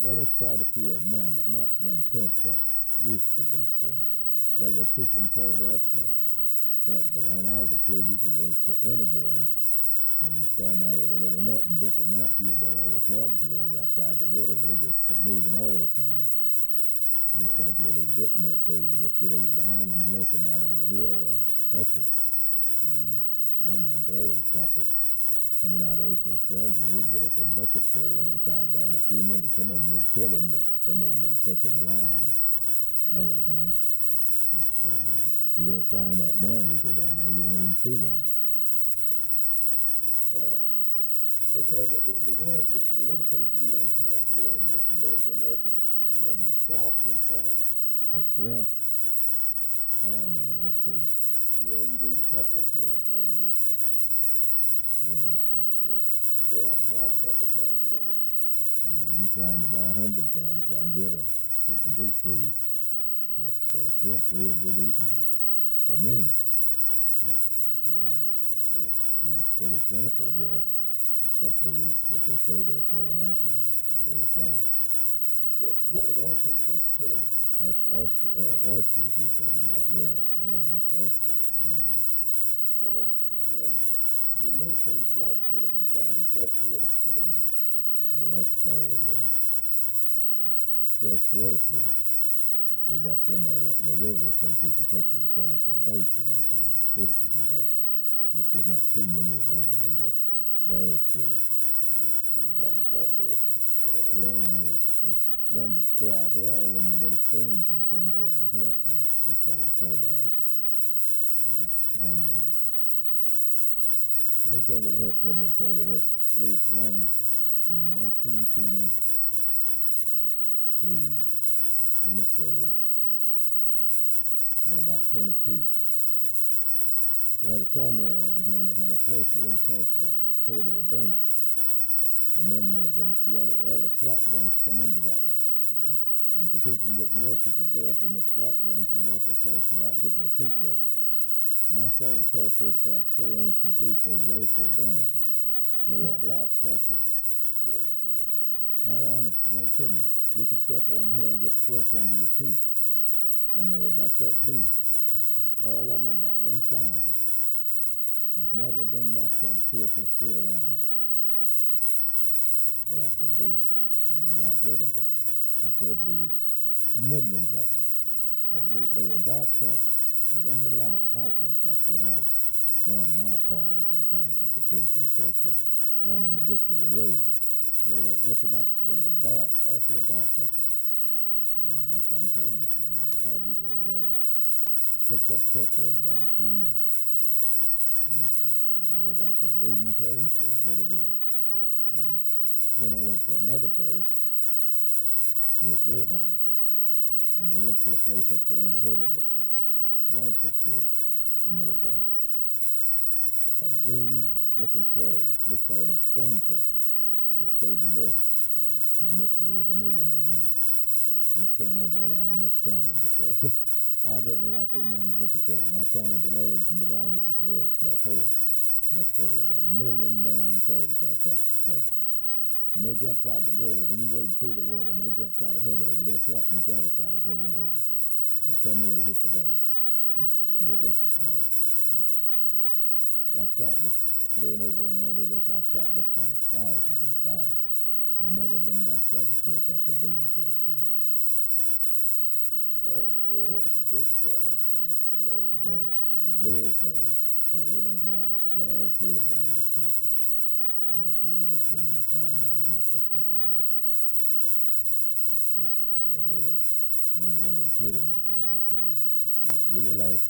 Well, there's quite a few of them now, but not 1/10 what used to be. So whether they keep them caught up or what, but when I was a kid, you could go to anywhere and stand there with a little net and dip them out till you got all the crabs you wanted right side the water. They just kept moving all the time. You just had your little dip net so you could just get over behind them and rake them out on the hill or catch them. And me and my brother would stop at coming out of Ocean Springs, and he'd get us a bucket full alongside there in a few minutes. Some of them we'd kill them, but some of them we'd catch them alive and bring them home. But you won't find that now. You go down there, you won't even see one. Okay, but the little things you eat on a half shell, you have to break them open, and they'd be soft inside. That's shrimp. Oh no, let's see. Yeah, you'd eat a couple of pounds maybe. Yeah. You go out and buy a couple of pounds of those. I'm trying to buy 100 pounds if I can get them. Get my deep freeze. But shrimp's real good eating for me. But yeah, we was pretty plentiful here a couple of weeks, but they say they're playing out now. Really fast. What were the other things in the shell? That's oysters you're talking about. Yeah, that's oysters. Anyway. And the little things like shrimp you find in freshwater streams. Oh, that's called freshwater shrimp. We got them all up in the river. Some people catch them and sell them for bait, for fishing bait. But there's not too many of them. They're just very scarce. Yeah. What do you call them, crawfish? Well, now there's ones that stay out here all in the little streams and things around here. We call them crawdads. And I don't think it hurts for me to tell you this. We long in 1923, 24, about 22. We had a sawmill around here, and it had a place that went across the ford of a branch. And then there was the other flat branch come into that one. Mm-hmm. And to keep from getting wet, you could go up in this flat branch and walk across without getting your feet wet. And I saw the crawfish that's 4 inches deep over acre of ground. Little black crawfish. Good. Hey, honest, no kidding. You could step on them here and just squish under your feet. And they were about that deep. All of them about one size. I've never been back there to see if they're still alive now. But I could go. And they got rid of it. But there'd be millions of them. They were dark colored. They wasn't the light white ones like we have down my ponds and things that the kids can catch along in the ditch of the road. They were looking like they were dark, awfully dark looking. And that's what I'm telling you, man. God, you could have got a picked up truckload down in a few minutes in that place. Now, whether that's a breeding place or what it is. Yeah. Then I went to another place. We were deer hunting. And we went to a place up there on the head of the branch up here. And there was a green-looking frog. We called them spring frogs. They stayed in the water. Mm-hmm. I must have there was a million of them now. I don't tell nobody I miscounted them because I didn't like old man, what you call them. I counted the legs and divided it by four. But there was a million damn frogs out that place. And they jumped out of the water. When you waded through the water and they jumped out ahead of you, they flattened the grass out as they went over. Now tell me they hit the grass. It was just like that, just going over one another just like that, just by the thousands and thousands. I've never been back there to see if that's a breeding place or not. Well, what was the big frogs in the bullfrogs. Yeah, we don't have that. Very few of them in this country. We got one in a pond down here a couple of years. But the boy, I won't let him kill him because I figured not really last